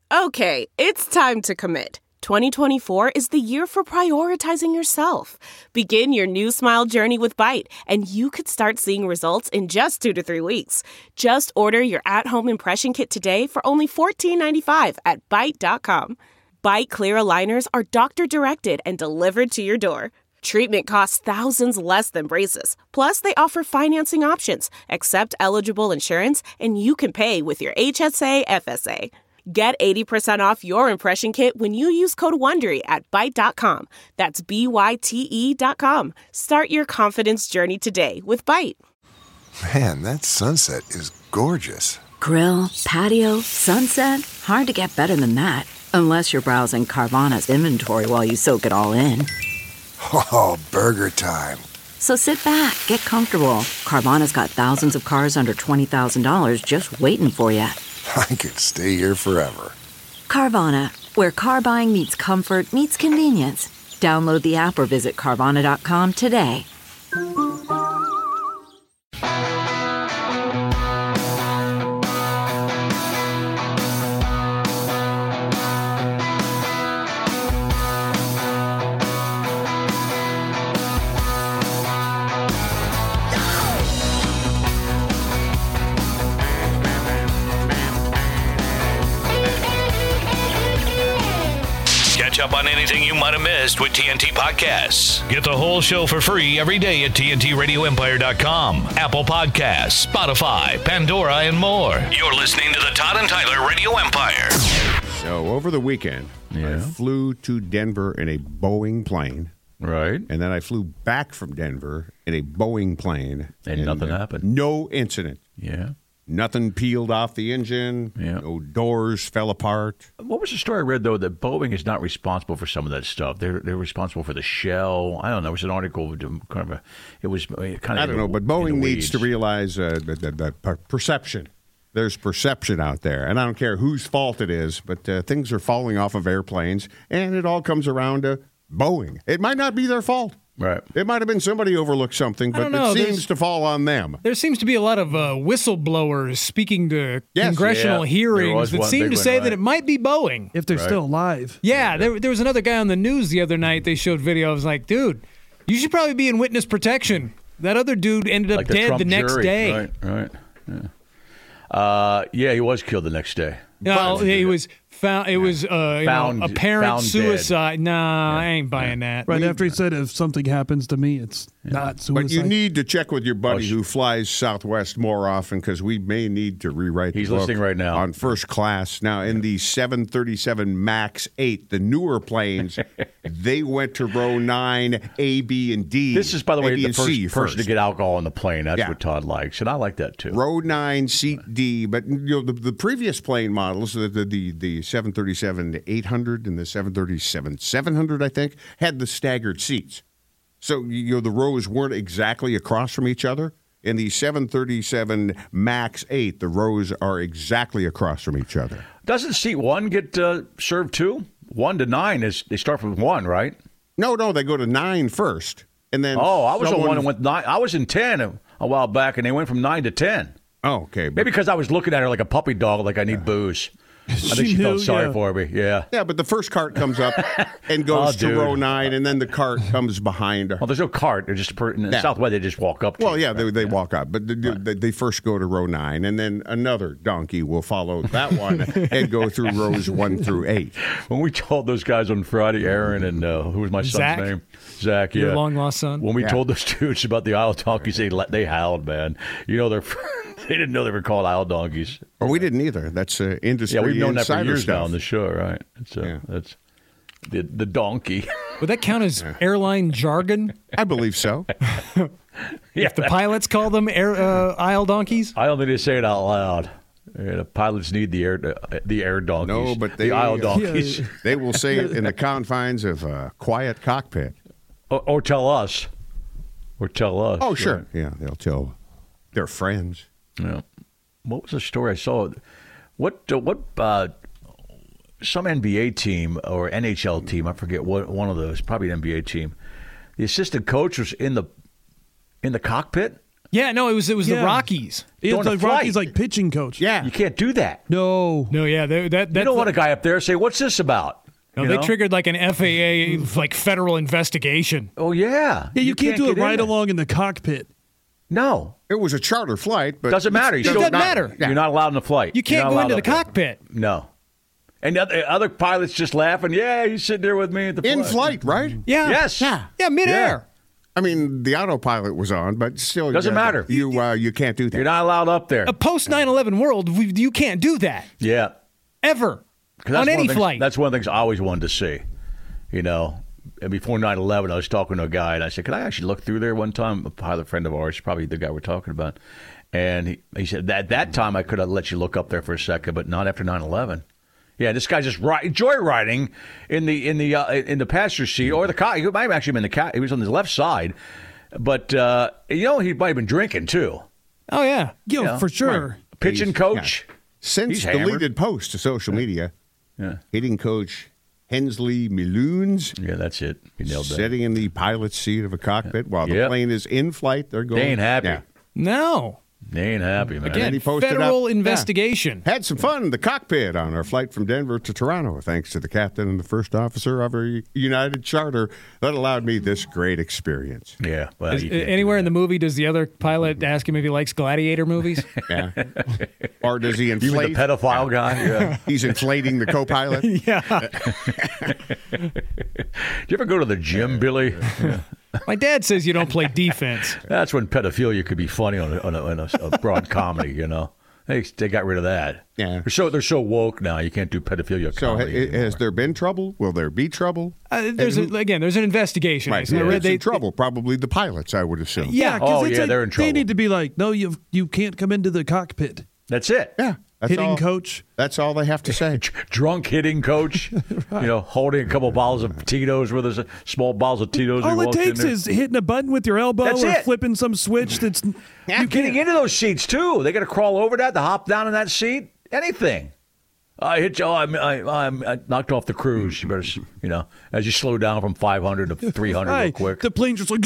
Okay, it's time to commit. 2024 is the year for prioritizing yourself. Begin your new smile journey with Byte, and you could start seeing results in just 2 to 3 weeks. Just order your at-home impression kit today for only $14.95 at Byte.com. Byte Clear aligners are doctor-directed and delivered to your door. Treatment costs thousands less than braces. Plus, they offer financing options, accept eligible insurance, and you can pay with your HSA FSA. Get 80% off your impression kit when you use code WONDERY at Byte.com. That's BYTE.com. Start your confidence journey today with Byte. Man, that sunset is gorgeous. Grill, patio, sunset. Hard to get better than that. Unless you're browsing Carvana's inventory while you soak it all in. Oh, burger time. So sit back, get comfortable. Carvana's got thousands of cars under $20,000 just waiting for you. I could stay here forever. Carvana, where car buying meets comfort, meets convenience. Download the app or visit Carvana.com today. Catch up on anything you might have missed with TNT Podcasts. Get the whole show for free every day at TNTRadioEmpire.com, Apple Podcasts, Spotify, Pandora, and more. You're listening to the Todd and Tyler Radio Empire. So over the weekend, I flew to Denver in a Boeing plane. Right. And then I flew back from Denver in a Boeing plane. And nothing happened. No incident. Yeah. Nothing peeled off the engine. Yeah. No doors fell apart. What was the story I read, though, that Boeing is not responsible for some of that stuff? They're responsible for the shell. I don't know. There was an article, kind of a, it was kind of. I don't know, but Boeing needs to realize that perception. There's perception out there. And I don't care whose fault it is, but things are falling off of airplanes, and it all comes around to Boeing. It might not be their fault. Right. It might have been somebody overlooked something, but it seems to fall on them. There seems to be a lot of whistleblowers speaking to congressional hearings that seem to say that it might be Boeing. If they're still alive. Yeah, there was another guy on the news the other night. They showed video. I was like, dude, you should probably be in witness protection. That other dude ended up dead the next day. Right. Yeah. He was killed the next day. No, he was found. It was apparent suicide. Dead. Nah, I ain't buying that. Right after he said, if something happens to me, it's not suicide. But you need to check with your buddy who flies Southwest more often, because we may need to rewrite the book. He's listening right now. On first class. Now, in the 737 MAX 8, the newer planes, they went to row 9, A, B, and D. This is, by the way, the first person first to get alcohol on the plane. That's what Todd likes, and I like that, too. Row 9, seat D. But the previous plane models, the 737-800 and the 737-700, I think, had the staggered seats. So, the rows weren't exactly across from each other. In the 737 MAX 8, the rows are exactly across from each other. Doesn't seat 1 get served too? 1 to 9 they start from 1, right? No, they go to 9 first, and then. Oh, I was the one that went 9. I was in 10 a while back, and they went from 9 to 10. Oh, okay. Maybe because I was looking at her like a puppy dog, like I need booze. I think she felt sorry for me. Yeah. Yeah, but the first cart comes up and goes to row 9, and then the cart comes behind her. Well, there's no cart. They're just in Southwest. They just walk up. They walk up, but they first go to row 9, and then another donkey will follow that one and go through rows 1 through 8. When we told those guys on Friday, Aaron and who was my son's name? Zach. Yeah, your long lost son. When we told those dudes about the aisle donkeys, they howled, man. They didn't know they were called aisle donkeys. Or we didn't either. That's industry. Yeah, we've known that for years stuff. now on the show, right? That's the donkey. Would that count as airline jargon? I believe so. If the pilots call them aisle donkeys? I don't think they say it out loud. The pilots need the air donkeys. No, but the aisle donkeys. They will say it in the confines of a quiet cockpit. Or tell us. Oh, sure. Right? Yeah, they'll tell their friends. Yeah. What was the story I saw? What some NBA team or NHL team, I forget what one of those, probably an NBA team. The assistant coach was in the cockpit Yeah, no, it was the Rockies. It's like Rockies like pitching coach. Yeah. You can't do that. No, yeah, You don't want a guy up there say, "What's this about?" No, they triggered like an FAA like federal investigation. Oh yeah. Yeah, you can't do it right along in the cockpit. No. It was a charter flight, but doesn't matter. It doesn't matter. You're not allowed in the flight. You can't go into the cockpit. No. And the other pilots just laughing. Yeah, he's sitting there with me at the in flight, right? Yeah. Yes. Yeah, midair. I mean, the autopilot was on, but still, doesn't matter. You can't do that. You're not allowed up there. A post 9/11 world, you can't do that. Yeah. Ever. On any flight. That's one of the things I always wanted to see. You know, and before 9/11, I was talking to a guy, and I said, "Could I actually look through there one time?" A pilot friend of ours, probably the guy we're talking about, and he said at that time I could have let you look up there for a second, but not after 9/11. Yeah, this guy's just joyriding in the passenger seat or the car. He might have actually been in the car. He was on the left side, but he might have been drinking too. Oh yeah, for sure. Right. Pitching coach. Yeah. Since deleted post to social media, hitting coach Hensley Miloons. Yeah, that's it. You nailed that. Sitting in the pilot's seat of a cockpit while the plane is in flight. They're going. They ain't happy. Yeah. No. They ain't happy, man. Again, he posted federal investigation. Had some fun in the cockpit on our flight from Denver to Toronto, thanks to the captain and the first officer of our United charter that allowed me this great experience. Yeah. Well, anywhere in the movie, does the other pilot ask him if he likes gladiator movies? Yeah. Or does he inflate? You mean the pedophile guy? Yeah. He's inflating the co-pilot? Yeah. Do you ever go to the gym, Billy? Yeah. My dad says you don't play defense. That's when pedophilia could be funny on a broad comedy, you know. They got rid of that. Yeah. They're so woke now. You can't do pedophilia comedy. So has there been trouble? Will there be trouble? There's an investigation. Right. Who's in trouble? Probably the pilots, I would assume. Yeah. They're in trouble. They need to be like, no, you can't come into the cockpit. That's it. Yeah. Hitting coach. That's all they have to say. Drunk hitting coach. Right. You know, holding a couple bottles of Tito's where there's small bottles of Tito's. All it takes is hitting a button with your elbow or flipping some switch that's... You getting into those seats, too. They got to crawl over that to hop down in that seat. Anything. I hit you. I knocked off the cruise. You better, as you slow down from 500 to 300 real quick. The plane's just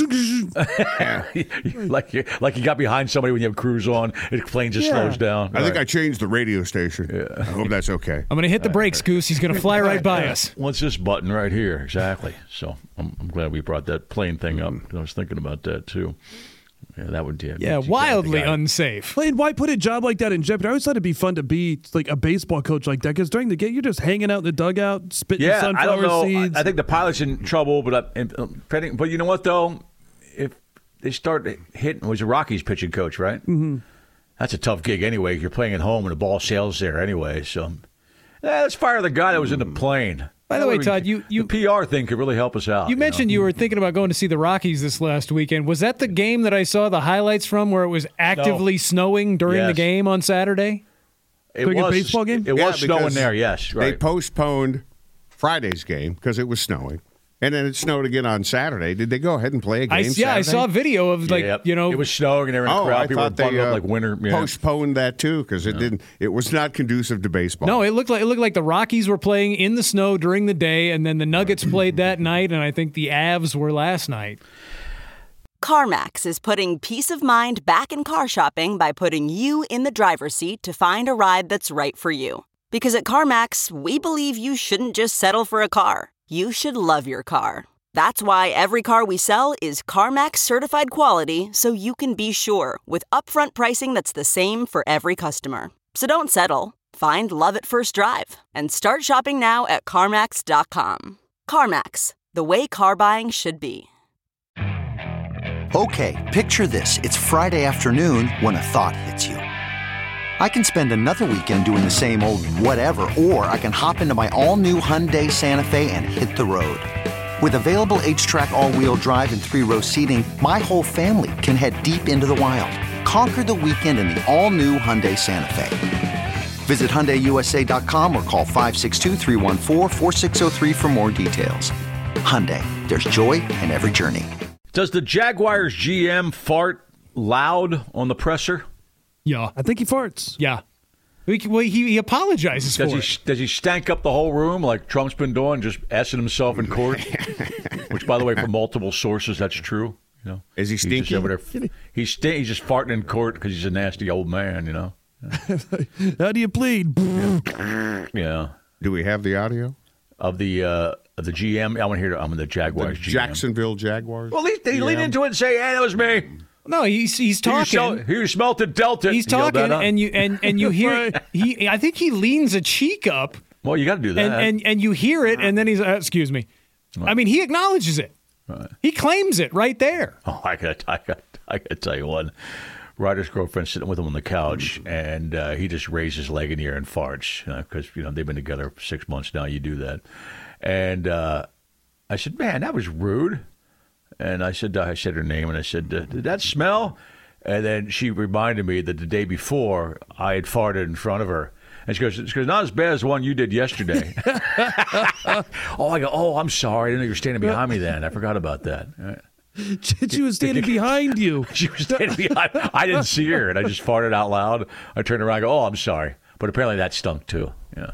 like you got behind somebody when you have cruise on. The plane just slows down. I think I changed the radio station. Yeah. I hope that's okay. I'm going to hit the brakes, Goose. He's going to fly right by us. What's this button right here? Exactly. So I'm glad we brought that plane thing up. I was thinking about that too. Yeah, that would do. Yeah, wildly unsafe. And why put a job like that in jeopardy? I always thought it'd be fun to be like a baseball coach like that because during the game you're just hanging out in the dugout, spitting sunflower seeds. I think the pilot's in trouble, but you know what though? If they start hitting, was a Rockies pitching coach, right? Mm-hmm. That's a tough gig anyway. You're playing at home and the ball sails there anyway. So let's fire the guy that was in the plane. By the way, Todd, the PR thing could really help us out. You mentioned you were thinking about going to see the Rockies this last weekend. Was that the game that I saw the highlights from where it was actively snowing during the game on Saturday? It was a baseball game? It was snowing there, yes. Right. They postponed Friday's game because it was snowing. And then it snowed again on Saturday. Did they go ahead and play a game Saturday? I saw a video of it was snowing and they were in the crowd. People were bundled up like winter. Yeah. Postponed that too because it was not conducive to baseball. No, it looked like the Rockies were playing in the snow during the day, and then the Nuggets played that night, and I think the Avs were last night. CarMax is putting peace of mind back in car shopping by putting you in the driver's seat to find a ride that's right for you. Because at CarMax, we believe you shouldn't just settle for a car. You should love your car. That's why every car we sell is CarMax certified quality, so you can be sure with upfront pricing that's the same for every customer. So don't settle. Find love at first drive and start shopping now at CarMax.com. CarMax, the way car buying should be. Okay, picture this. It's Friday afternoon when a thought hits you. I can spend another weekend doing the same old whatever, or I can hop into my all-new Hyundai Santa Fe and hit the road. With available H-Track all-wheel drive and 3-row seating, my whole family can head deep into the wild. Conquer the weekend in the all-new Hyundai Santa Fe. Visit HyundaiUSA.com or call 562-314-4603 for more details. Hyundai, there's joy in every journey. Does the Jaguars GM fart loud on the presser? Yeah. I think he farts. Yeah. He apologizes for it. Does he stank up the whole room like Trump's been doing, just essing himself in court? Which, by the way, from multiple sources, that's true. You know, is he stinky? He's just, over there, he's just farting in court because he's a nasty old man. You know. How do you plead? Yeah. Do we have the audio of the GM? I want to hear. I'm in the Jaguars. The Jacksonville Jaguars. Well, they lean into it and say, "Hey, that was me." No, he's talking. You smelt the Delta. He's talking, and you hear. Right. I think he leans a cheek up. Well, you got to do that, and you hear it, and then he's excuse me. Right. I mean, he acknowledges it. Right. He claims it right there. Oh, I got to tell you one. Ryder's girlfriend sitting with him on the couch, and he just raised his leg in the air and farts because they've been together for 6 months now. You do that, and I said, "Man, that was rude." And I said her name, and I said, "Did that smell?" And then she reminded me that the day before I had farted in front of her, and she goes, "Not as bad as the one you did yesterday." I go, "Oh, I'm sorry. I didn't know you were standing behind me then. I forgot about that." All right. She was standing behind you. She was standing behind. I didn't see her, and I just farted out loud. I turned around and go, "Oh, I'm sorry." But apparently that stunk too. Yeah.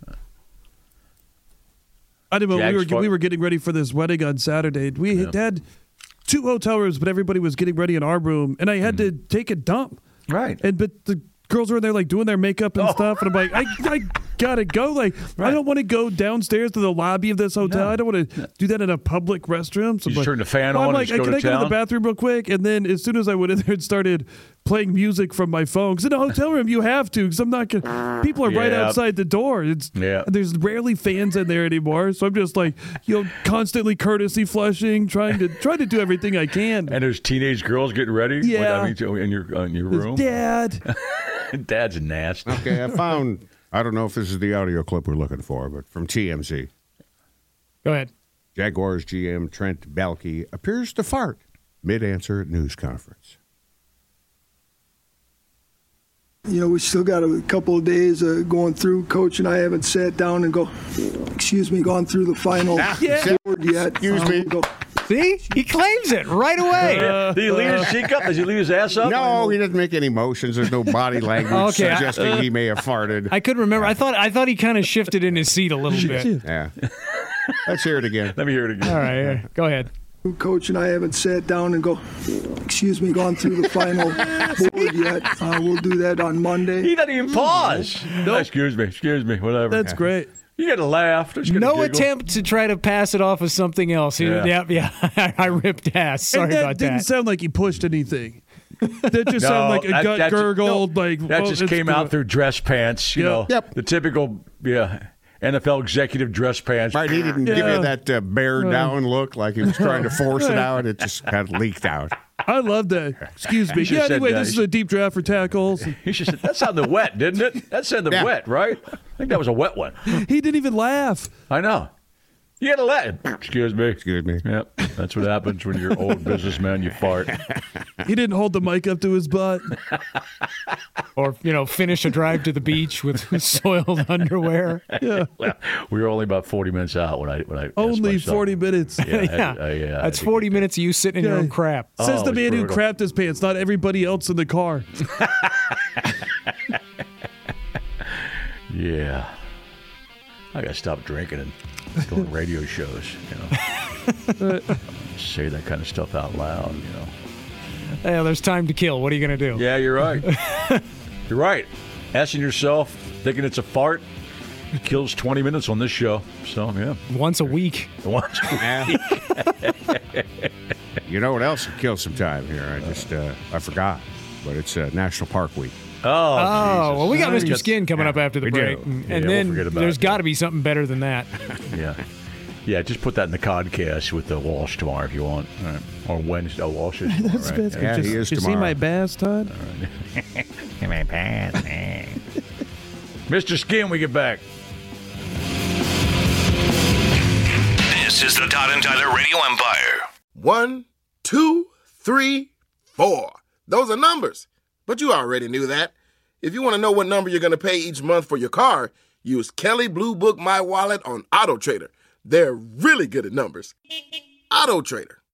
I didn't know. We were getting ready for this wedding on Saturday. We had 2 hotel rooms, but everybody was getting ready in our room, and I had to take a dump. Right. But the girls were in there like doing their makeup and stuff, and I'm like, I gotta go. Like, right. I don't want to go downstairs to the lobby of this hotel. No. I don't want to do that in a public restroom. So you just turn the fan on. I'm like, can I go to the bathroom real quick? And then as soon as I went in there, it started playing music from my phone. Because in a hotel room, you have to. Because I'm not gonna. People are right outside the door. There's rarely fans in there anymore. So I'm just like, constantly courtesy flushing, trying to do everything I can. And there's teenage girls getting ready. Yeah. In your room. Dad. Dad's nasty. Okay, I don't know if this is the audio clip we're looking for, but from TMZ. Go ahead. Jaguars GM Trent Baalke appears to fart mid-answer at news conference. We still got a couple of days going through. Coach and I haven't sat down and gone through the final board yet. Excuse me. See? He claims it right away. Did he leave his cheek up? Does he leave his ass up? No, he doesn't make any motions. There's no body language suggesting he may have farted. I couldn't remember. I thought he kind of shifted in his seat a little bit. Yeah. Let's hear it again. Let me hear it again. All right. Go ahead. Coach and I haven't sat down and gone through the final board yet. We'll do that on Monday. He doesn't even pause. No. Excuse me, whatever. That's great. You got to laugh. No attempt to try to pass it off as something else. Yeah. I ripped ass. Sorry about that. Didn't sound like he pushed anything. That just sounded like a gut gurgled. That just came out through dress pants. Yep. The typical NFL executive dress pants. Right, he didn't give you that bear down look like he was trying to force it out. It just kind of leaked out. I love that. Excuse me. Yeah, anyway, this is a deep draft for tackles. He should have said, that sounded wet, didn't it? That sounded wet, right? I think that was a wet one. He didn't even laugh. I know. You had to let him. Excuse me. Yep. That's what happens when you're an old businessman, you fart. He didn't hold the mic up to his butt. Or, finish a drive to the beach with soiled underwear. Yeah. Well, we were only about 40 minutes out when I only 40 minutes. Yeah. That's 40 minutes of you sitting in your own crap. Says the man who crapped his pants, not everybody else in the car. Yeah. I got to stop drinking and doing radio shows, Say that kind of stuff out loud, Yeah, there's time to kill. What are you going to do? Yeah, you're right. You're right. Asking yourself, thinking it's a fart, kills 20 minutes on this show. So, yeah. Once a week. Once a week. You know what else would kill some time here? I forgot, but it's National Park Week. Oh, well, we got Mr. Skin coming up after the break. And then there's got to be something better than that. Yeah, just put that in the podcast with the Walsh tomorrow if you want. All right. Or Wednesday. Oh, Walsh is tomorrow. That's right? Yeah, he is tomorrow. You see my bass, Todd? See my bass, man. Mr. Skin, we get back. This is the Todd and Tyler Radio Empire. 1, 2, 3, 4. Those are numbers. But you already knew that. If you want to know what number you're going to pay each month for your car, use Kelley Blue Book My Wallet on AutoTrader. They're really good at numbers. AutoTrader.